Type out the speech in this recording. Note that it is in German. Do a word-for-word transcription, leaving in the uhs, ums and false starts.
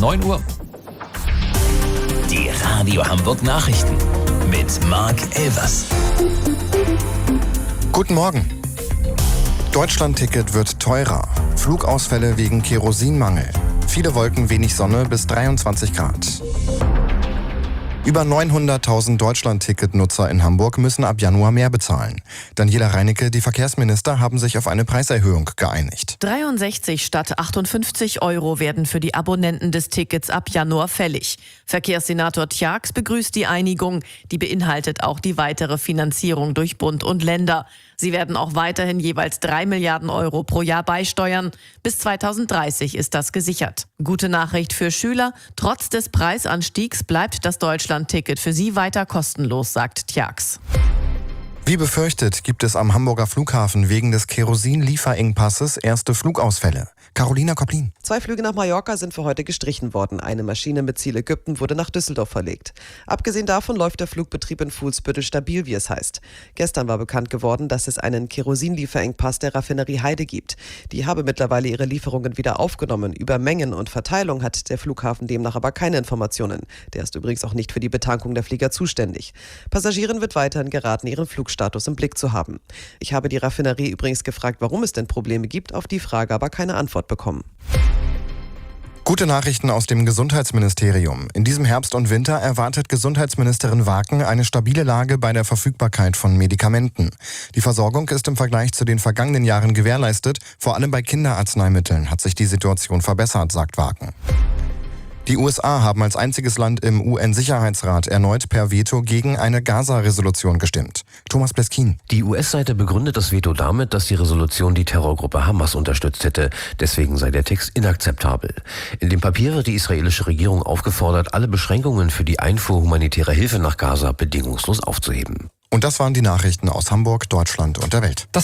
neun Uhr. Die Radio Hamburg Nachrichten mit Marc Elvers. Guten Morgen. Deutschlandticket wird teurer. Flugausfälle wegen Kerosinmangel. Viele Wolken, wenig Sonne bis dreiundzwanzig Grad. Über neunhunderttausend Deutschland-Ticket-Nutzer in Hamburg müssen ab Januar mehr bezahlen. Daniela Reinecke, die Verkehrsminister, haben sich auf eine Preiserhöhung geeinigt. dreiundsechzig statt achtundfünfzig Euro werden für die Abonnenten des Tickets ab Januar fällig. Verkehrssenator Tjax begrüßt die Einigung. Die beinhaltet auch die weitere Finanzierung durch Bund und Länder. Sie werden auch weiterhin jeweils drei Milliarden Euro pro Jahr beisteuern. Bis zweitausenddreißig ist das gesichert. Gute Nachricht für Schüler. Trotz des Preisanstiegs bleibt das Deutschland-Ticket für sie weiter kostenlos, sagt Tjax. Wie befürchtet, gibt es am Hamburger Flughafen wegen des Kerosin-Lieferengpasses erste Flugausfälle. Carolina Koplin. Zwei Flüge nach Mallorca sind für heute gestrichen worden. Eine Maschine mit Ziel Ägypten wurde nach Düsseldorf verlegt. Abgesehen davon läuft der Flugbetrieb in Fuhlsbüttel stabil, wie es heißt. Gestern war bekannt geworden, dass es einen Kerosin-Lieferengpass der Raffinerie Heide gibt. Die habe mittlerweile ihre Lieferungen wieder aufgenommen. Über Mengen und Verteilung hat der Flughafen demnach aber keine Informationen. Der ist übrigens auch nicht für die Betankung der Flieger zuständig. Passagieren wird weiterhin geraten, ihren Flugstatus im Blick zu haben. Ich habe die Raffinerie übrigens gefragt, warum es denn Probleme gibt, auf die Frage aber keine Antwort bekommen. Gute Nachrichten aus dem Gesundheitsministerium. In diesem Herbst und Winter erwartet Gesundheitsministerin Waken eine stabile Lage bei der Verfügbarkeit von Medikamenten. Die Versorgung ist im Vergleich zu den vergangenen Jahren gewährleistet. Vor allem bei Kinderarzneimitteln hat sich die Situation verbessert, sagt Waken. Die U S A haben als einziges Land im U N-Sicherheitsrat erneut per Veto gegen eine Gaza-Resolution gestimmt. Thomas Pleskin. Die U S-Seite begründet das Veto damit, dass die Resolution die Terrorgruppe Hamas unterstützt hätte. Deswegen sei der Text inakzeptabel. In dem Papier wird die israelische Regierung aufgefordert, alle Beschränkungen für die Einfuhr humanitärer Hilfe nach Gaza bedingungslos aufzuheben. Und das waren die Nachrichten aus Hamburg, Deutschland und der Welt. Das